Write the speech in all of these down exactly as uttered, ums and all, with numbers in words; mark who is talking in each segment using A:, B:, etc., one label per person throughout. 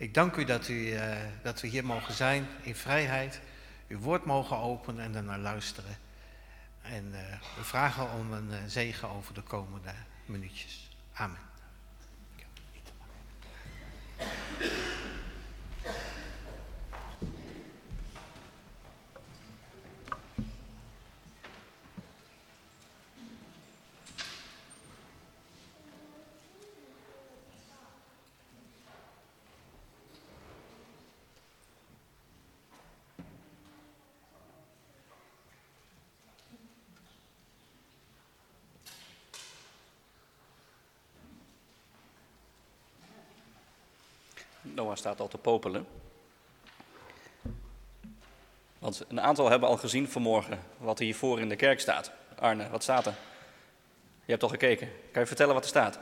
A: Ik dank u dat, u uh, dat we hier mogen zijn in vrijheid, uw woord mogen openen en ernaar luisteren. En uh, we vragen om een uh, zegen over de komende minuutjes. Amen.
B: Noah staat al te popelen. Want een aantal hebben al gezien vanmorgen wat er hiervoor in de kerk staat. Arne, wat staat er? Je hebt al gekeken. Kan je vertellen wat er staat?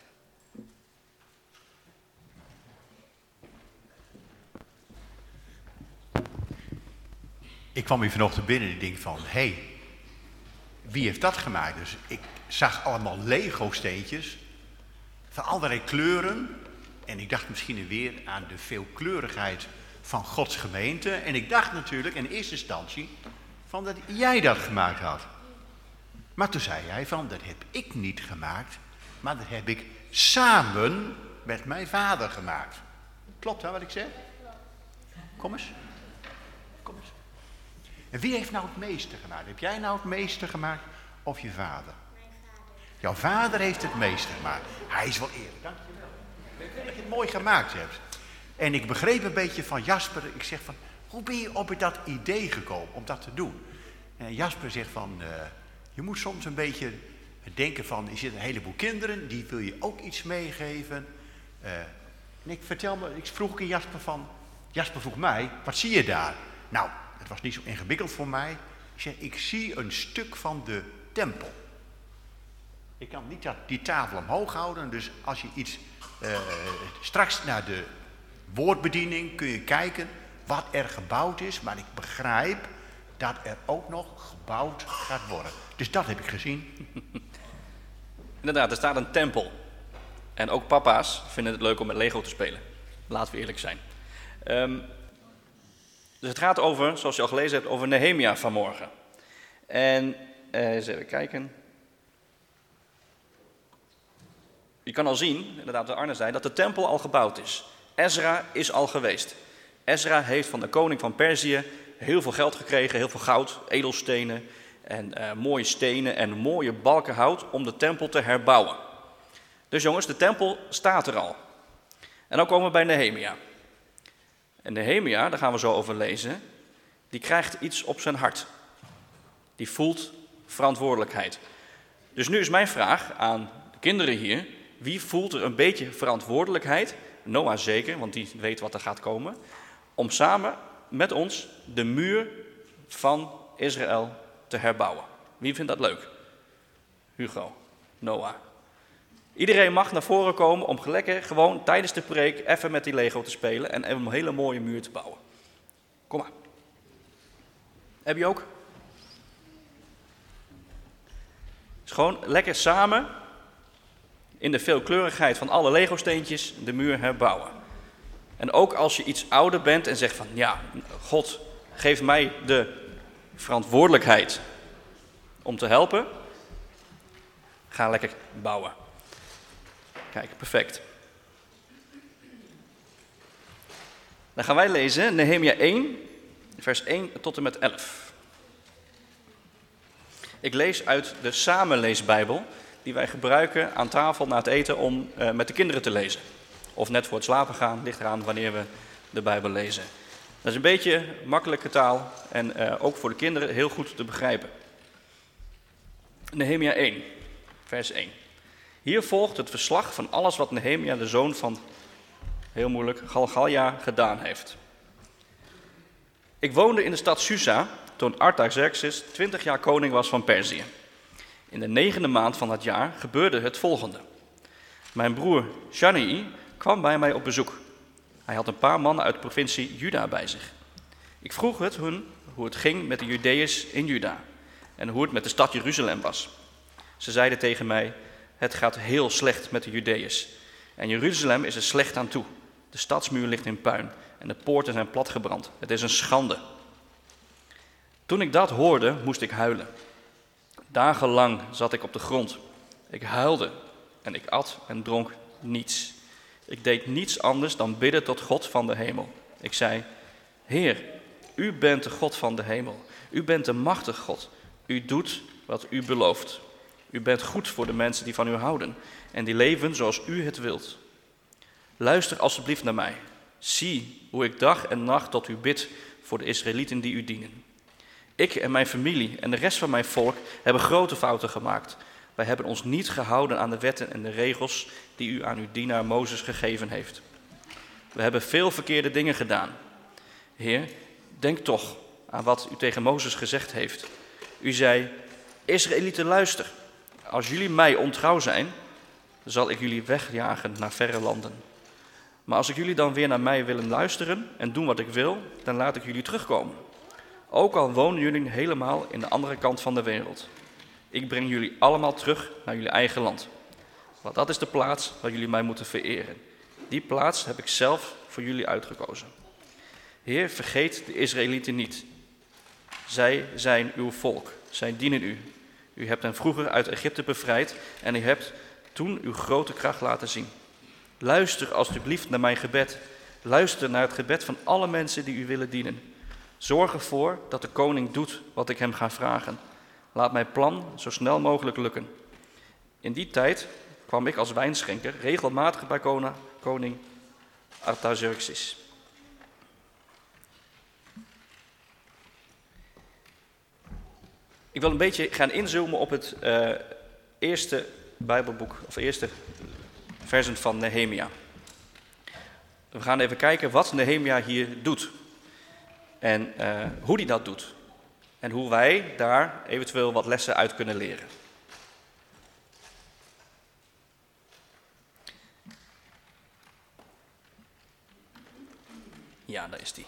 C: Ik kwam hier vanochtend binnen en ik denk van, hé, hey, wie heeft dat gemaakt? Dus ik zag allemaal Lego-steentjes van allerlei kleuren. En ik dacht misschien weer aan de veelkleurigheid van Gods gemeente. En ik dacht natuurlijk in eerste instantie van dat jij dat gemaakt had. Maar toen zei hij van, dat heb ik niet gemaakt, maar dat heb ik samen met mijn vader gemaakt. Klopt hè wat ik zeg? Kom eens. Kom eens. En wie heeft nou het meeste gemaakt? Heb jij nou het meeste gemaakt of je vader?
D: Mijn vader.
C: Jouw vader heeft het meeste gemaakt. Hij is wel eerlijk. Dank je wel. Ik weet dat je het mooi gemaakt hebt. En ik begreep een beetje van Jasper. Ik zeg van, hoe ben je op dat idee gekomen om dat te doen? En Jasper zegt van, uh, je moet soms een beetje denken van, er zitten een heleboel kinderen, die wil je ook iets meegeven. Uh, en ik vertel me, ik vroeg aan Jasper van, Jasper vroeg mij, wat zie je daar? Nou, het was niet zo ingewikkeld voor mij. Ik zeg, ik zie een stuk van de tempel. Ik kan niet dat, die tafel omhoog houden, dus als je iets, uh, straks naar de woordbediening kun je kijken wat er gebouwd is, maar ik begrijp dat er ook nog gebouwd gaat worden. Dus dat heb ik gezien.
B: Inderdaad, er staat een tempel. En ook papa's vinden het leuk om met Lego te spelen. Laten we eerlijk zijn. Um, dus het gaat over, zoals je al gelezen hebt, over Nehemia vanmorgen. En uh, eens even kijken. Je kan al zien, inderdaad wat Arne zei, dat de tempel al gebouwd is. Ezra is al geweest. Ezra heeft van de koning van Perzië heel veel geld gekregen, heel veel goud, edelstenen en uh, mooie stenen en mooie balken hout om de tempel te herbouwen. Dus jongens, de tempel staat er al. En dan komen we bij Nehemia. En Nehemia, daar gaan we zo over lezen, die krijgt iets op zijn hart. Die voelt verantwoordelijkheid. Dus nu is mijn vraag aan de kinderen hier, wie voelt er een beetje verantwoordelijkheid, Noah zeker, want die weet wat er gaat komen, om samen met ons de muur van Israël te herbouwen. Wie vindt dat leuk? Hugo, Noah. Iedereen mag naar voren komen om lekker gewoon tijdens de preek even met die Lego te spelen en een hele mooie muur te bouwen. Kom maar. Heb je ook? Dus gewoon lekker samen in de veelkleurigheid van alle Lego-steentjes de muur herbouwen. En ook als je iets ouder bent en zegt van, ja, God, geef mij de verantwoordelijkheid om te helpen. Ga lekker bouwen. Kijk, perfect. Dan gaan wij lezen Nehemia één, vers één tot en met elf. Ik lees uit de Samenleesbijbel, die wij gebruiken aan tafel na het eten om uh, met de kinderen te lezen. Of net voor het slapen gaan, ligt eraan wanneer we de Bijbel lezen. Dat is een beetje makkelijke taal en uh, ook voor de kinderen heel goed te begrijpen. Nehemia één, vers één. Hier volgt het verslag van alles wat Nehemia, de zoon van, heel moeilijk, Galgalja, gedaan heeft. Ik woonde in de stad Susa toen Artaxerxes twintig jaar koning was van Perzië. In de negende maand van dat jaar gebeurde het volgende. Mijn broer Shanii kwam bij mij op bezoek. Hij had een paar mannen uit de provincie Juda bij zich. Ik vroeg het hun hoe het ging met de Judeërs in Juda en hoe het met de stad Jeruzalem was. Ze zeiden tegen mij, het gaat heel slecht met de Judeërs en Jeruzalem is er slecht aan toe. De stadsmuur ligt in puin en de poorten zijn platgebrand. Het is een schande. Toen ik dat hoorde, moest ik huilen. Dagenlang zat ik op de grond. Ik huilde en ik at en dronk niets. Ik deed niets anders dan bidden tot God van de hemel. Ik zei, Heer, u bent de God van de hemel. U bent de machtige God. U doet wat u belooft. U bent goed voor de mensen die van u houden en die leven zoals u het wilt. Luister alstublieft naar mij. Zie hoe ik dag en nacht tot u bid voor de Israëlieten die u dienen. Ik en mijn familie en de rest van mijn volk hebben grote fouten gemaakt. Wij hebben ons niet gehouden aan de wetten en de regels die u aan uw dienaar Mozes gegeven heeft. We hebben veel verkeerde dingen gedaan. Heer, denk toch aan wat u tegen Mozes gezegd heeft. U zei, Israëlieten, luister. Als jullie mij ontrouw zijn, zal ik jullie wegjagen naar verre landen. Maar als ik jullie dan weer naar mij willen luisteren en doen wat ik wil, dan laat ik jullie terugkomen. Ook al wonen jullie helemaal in de andere kant van de wereld. Ik breng jullie allemaal terug naar jullie eigen land. Want dat is de plaats waar jullie mij moeten vereren. Die plaats heb ik zelf voor jullie uitgekozen. Heer, vergeet de Israëlieten niet. Zij zijn uw volk. Zij dienen u. U hebt hen vroeger uit Egypte bevrijd en u hebt toen uw grote kracht laten zien. Luister alstublieft naar mijn gebed. Luister naar het gebed van alle mensen die u willen dienen. Zorg ervoor dat de koning doet wat ik hem ga vragen. Laat mijn plan zo snel mogelijk lukken. In die tijd kwam ik als wijnschenker regelmatig bij koning Artaxerxes. Ik wil een beetje gaan inzoomen op het uh, eerste Bijbelboek, of eerste versen van Nehemia. We gaan even kijken wat Nehemia hier doet. En uh, hoe hij dat doet. En hoe wij daar eventueel wat lessen uit kunnen leren. Ja, daar is die.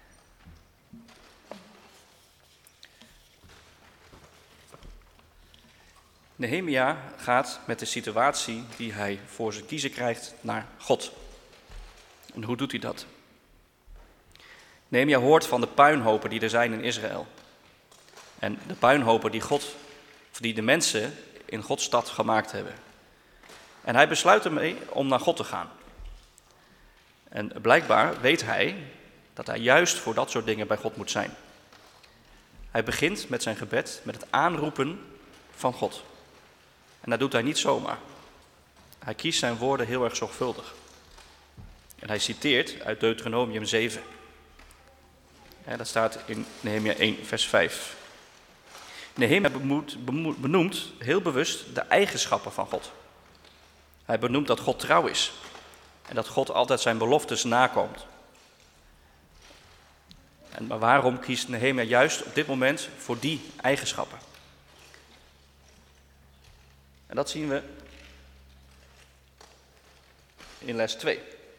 B: Nehemia gaat met de situatie die hij voor zijn kiezen krijgt naar God. En hoe doet hij dat? Nehemia hoort van de puinhopen die er zijn in Israël. En de puinhopen die, God, of die de mensen in Gods stad gemaakt hebben. En hij besluit ermee om naar God te gaan. En blijkbaar weet hij dat hij juist voor dat soort dingen bij God moet zijn. Hij begint met zijn gebed, met het aanroepen van God. En dat doet hij niet zomaar. Hij kiest zijn woorden heel erg zorgvuldig. En hij citeert uit Deuteronomium zeven. Ja, dat staat in Nehemia één, vers vijf. Nehemia benoemt heel bewust de eigenschappen van God. Hij benoemt dat God trouw is. En dat God altijd zijn beloftes nakomt. En maar waarom kiest Nehemia juist op dit moment voor die eigenschappen? En dat zien we in les twee.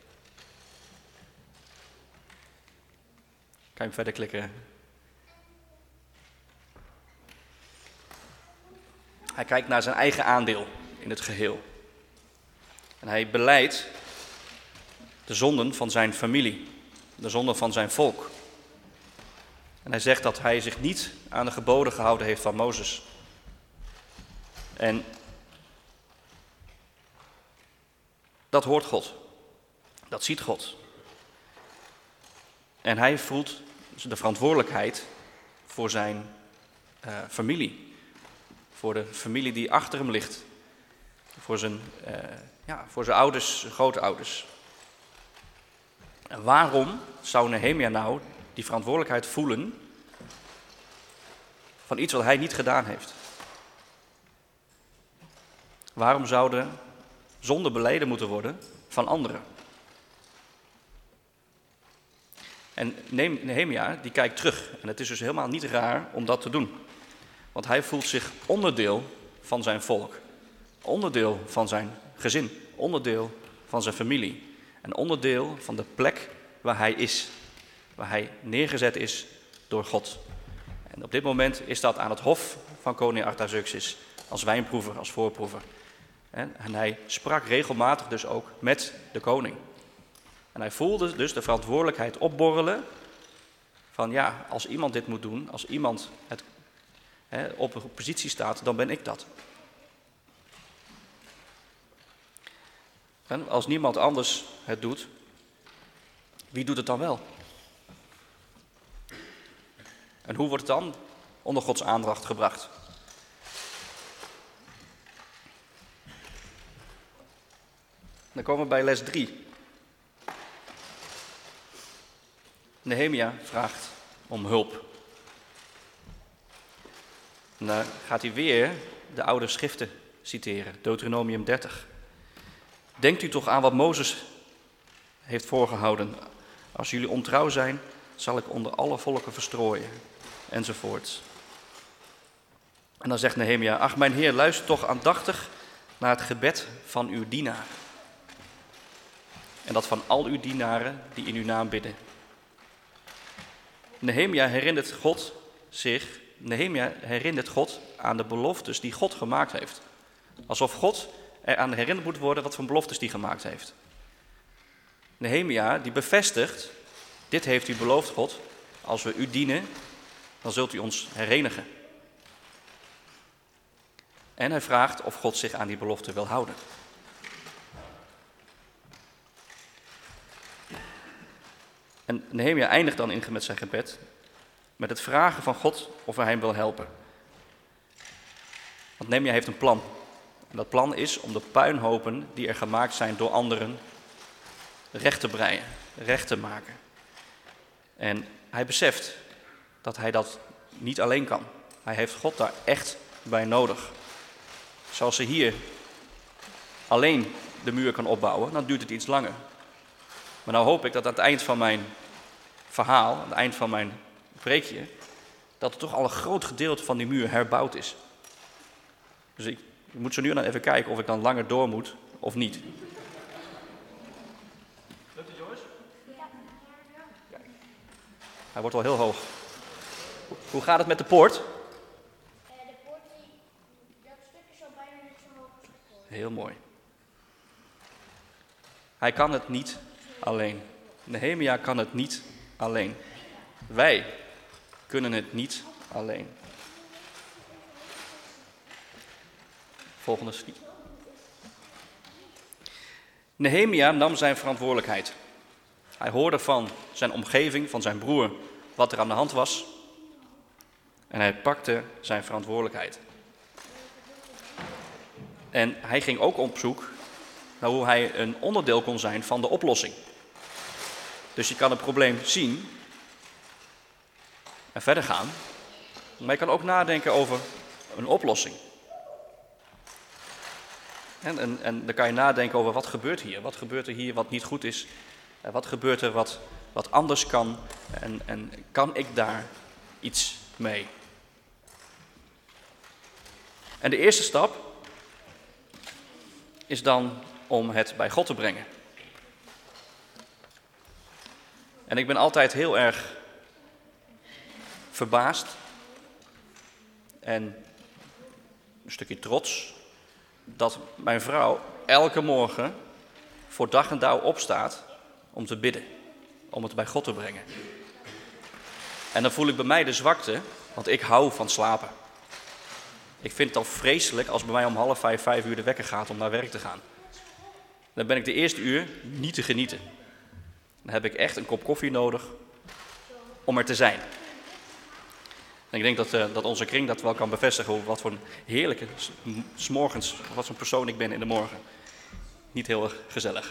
B: Kan je hem verder klikken? Hij kijkt naar zijn eigen aandeel in het geheel. En hij belijdt de zonden van zijn familie, de zonden van zijn volk. En hij zegt dat hij zich niet aan de geboden gehouden heeft van Mozes. En dat hoort God. Dat ziet God. En hij voelt de verantwoordelijkheid voor zijn uh, familie. Voor de familie die achter hem ligt. Voor zijn, uh, ja, voor zijn ouders, zijn grootouders. En waarom zou Nehemia nou die verantwoordelijkheid voelen van iets wat hij niet gedaan heeft? Waarom zouden zonden beleden moeten worden van anderen? En Nehemia die kijkt terug. En het is dus helemaal niet raar om dat te doen. Want hij voelt zich onderdeel van zijn volk. Onderdeel van zijn gezin. Onderdeel van zijn familie. En onderdeel van de plek waar hij is. Waar hij neergezet is door God. En op dit moment is dat aan het hof van koning Artaxerxes. Als wijnproever, als voorproever. En hij sprak regelmatig dus ook met de koning. En hij voelde dus de verantwoordelijkheid opborrelen van ja, als iemand dit moet doen, als iemand het, hè, op een positie staat, dan ben ik dat. En als niemand anders het doet, wie doet het dan wel? En hoe wordt het dan onder Gods aandacht gebracht? Dan komen we bij les drie. Nehemia vraagt om hulp. En dan gaat hij weer de oude schriften citeren, Deuteronomium dertig. Denkt u toch aan wat Mozes heeft voorgehouden. Als jullie ontrouw zijn, zal ik onder alle volken verstrooien. Enzovoorts. En dan zegt Nehemia, ach mijn Heer, luister toch aandachtig naar het gebed van uw dienaar. En dat van al uw dienaren die in uw naam bidden. Nehemia herinnert God zich, Nehemia herinnert God aan de beloftes die God gemaakt heeft. Alsof God eraan herinnerd moet worden wat voor beloftes die gemaakt heeft. Nehemia die bevestigt, dit heeft u beloofd God, als we u dienen, dan zult u ons herenigen. En hij vraagt of God zich aan die belofte wil houden. En Nehemia eindigt dan in met zijn gebed met het vragen van God of hij hem wil helpen. Want Nehemia heeft een plan. En dat plan is om de puinhopen die er gemaakt zijn door anderen recht te breien, recht te maken. En hij beseft dat hij dat niet alleen kan. Hij heeft God daar echt bij nodig. Zoals ze hier alleen de muur kan opbouwen, dan duurt het iets langer. Maar nou hoop ik dat aan het eind van mijn verhaal, aan het eind van mijn preekje, dat er toch al een groot gedeelte van die muur herbouwd is. Dus ik, ik moet zo nu dan even kijken of ik dan langer door moet of niet. Lukt het, Joyce? Ja. Hij wordt wel heel hoog. Hoe gaat het met de poort?
D: De poort, die, dat stuk is al bijna net zo hoog als de poort.
B: Heel mooi. Hij kan het niet alleen. Nehemia kan het niet alleen. Wij kunnen het niet alleen. Volgende slide. Nehemia nam zijn verantwoordelijkheid. Hij hoorde van zijn omgeving, van zijn broer, wat er aan de hand was. En hij pakte zijn verantwoordelijkheid. En hij ging ook op zoek naar hoe hij een onderdeel kon zijn van de oplossing. Dus je kan het probleem zien en verder gaan. Maar je kan ook nadenken over een oplossing. En, en, en dan kan je nadenken over wat gebeurt hier? Wat gebeurt er hier wat niet goed is? En wat gebeurt er wat, wat anders kan? En, en kan ik daar iets mee? En de eerste stap is dan om het bij God te brengen. En ik ben altijd heel erg verbaasd en een stukje trots dat mijn vrouw elke morgen voor dag en dauw opstaat om te bidden, om het bij God te brengen. En dan voel ik bij mij de zwakte, want ik hou van slapen. Ik vind het al vreselijk als bij mij om half vijf, vijf uur de wekker gaat om naar werk te gaan. Dan ben ik de eerste uur niet te genieten. Dan heb ik echt een kop koffie nodig om er te zijn. En ik denk dat, uh, dat onze kring dat wel kan bevestigen, wat voor een heerlijke, 's morgens, wat voor persoon ik ben in de morgen. Niet heel erg gezellig.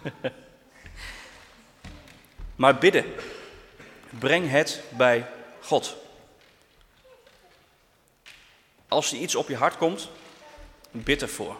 B: Maar bidden, breng het bij God. Als er iets op je hart komt, bid ervoor.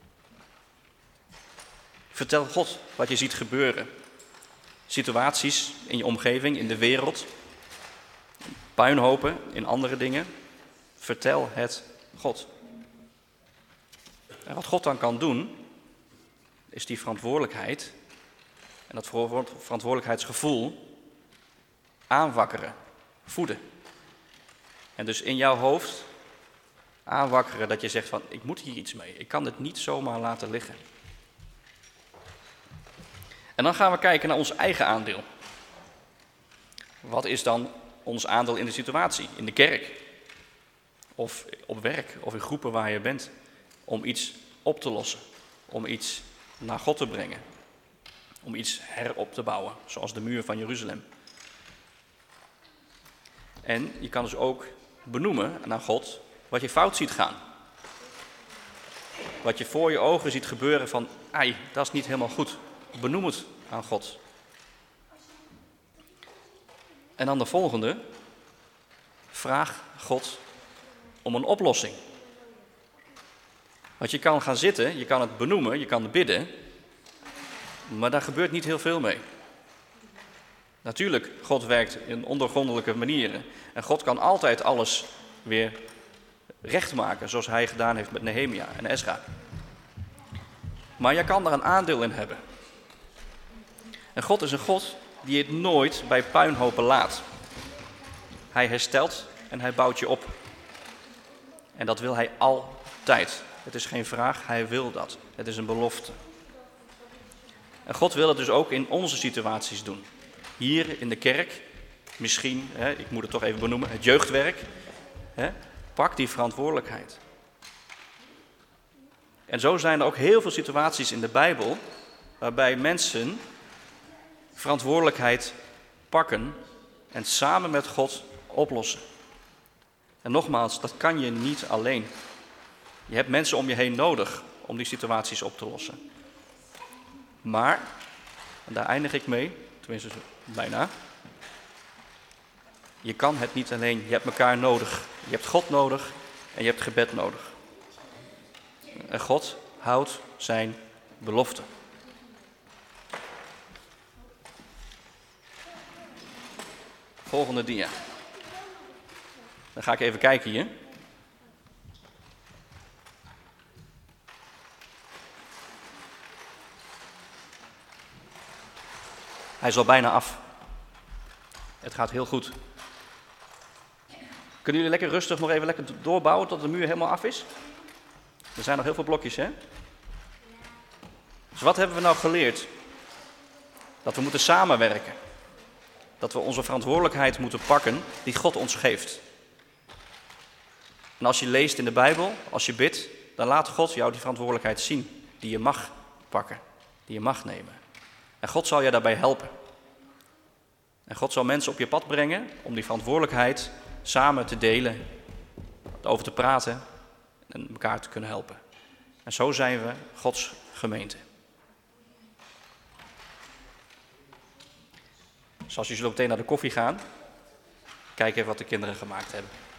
B: Vertel God wat je ziet gebeuren. Situaties in je omgeving, in de wereld, puinhopen in andere dingen. Vertel het God. En wat God dan kan doen, is die verantwoordelijkheid en dat verantwoordelijkheidsgevoel aanwakkeren, voeden. En dus in jouw hoofd aanwakkeren dat je zegt van, ik moet hier iets mee. Ik kan het niet zomaar laten liggen. En dan gaan we kijken naar ons eigen aandeel. Wat is dan ons aandeel in de situatie, in de kerk? Of op werk, of in groepen waar je bent. Om iets op te lossen. Om iets naar God te brengen. Om iets herop te bouwen, zoals de muur van Jeruzalem. En je kan dus ook benoemen aan God wat je fout ziet gaan. Wat je voor je ogen ziet gebeuren van, ai, dat is niet helemaal goed. Benoem het aan God. En dan de volgende. Vraag God om een oplossing. Want je kan gaan zitten, je kan het benoemen, je kan het bidden. Maar daar gebeurt niet heel veel mee. Natuurlijk, God werkt in ondergrondelijke manieren. En God kan altijd alles weer recht maken, zoals hij gedaan heeft met Nehemia en Ezra. Maar je kan daar een aandeel in hebben. En God is een God die het nooit bij puinhopen laat. Hij herstelt en hij bouwt je op. En dat wil hij altijd. Het is geen vraag, hij wil dat. Het is een belofte. En God wil het dus ook in onze situaties doen. Hier in de kerk, misschien, hè, ik moet het toch even benoemen, het jeugdwerk. Hè, pak die verantwoordelijkheid. En zo zijn er ook heel veel situaties in de Bijbel waarbij mensen verantwoordelijkheid pakken en samen met God oplossen. En nogmaals, dat kan je niet alleen. Je hebt mensen om je heen nodig om die situaties op te lossen. Maar, en daar eindig ik mee, tenminste bijna. Je kan het niet alleen, je hebt elkaar nodig. Je hebt God nodig en je hebt gebed nodig. En God houdt zijn belofte. Volgende dia. Dan ga ik even kijken hier. Hij is al bijna af. Het gaat heel goed. Kunnen jullie lekker rustig nog even lekker doorbouwen tot de muur helemaal af is? Er zijn nog heel veel blokjes, hè? Dus wat hebben we nou geleerd? Dat we moeten samenwerken. Dat we onze verantwoordelijkheid moeten pakken die God ons geeft. En als je leest in de Bijbel, als je bidt, dan laat God jou die verantwoordelijkheid zien. Die je mag pakken, die je mag nemen. En God zal je daarbij helpen. En God zal mensen op je pad brengen om die verantwoordelijkheid samen te delen, over te praten en elkaar te kunnen helpen. En zo zijn we Gods gemeente. Dus als jullie zo meteen naar de koffie gaan, kijk even wat de kinderen gemaakt hebben.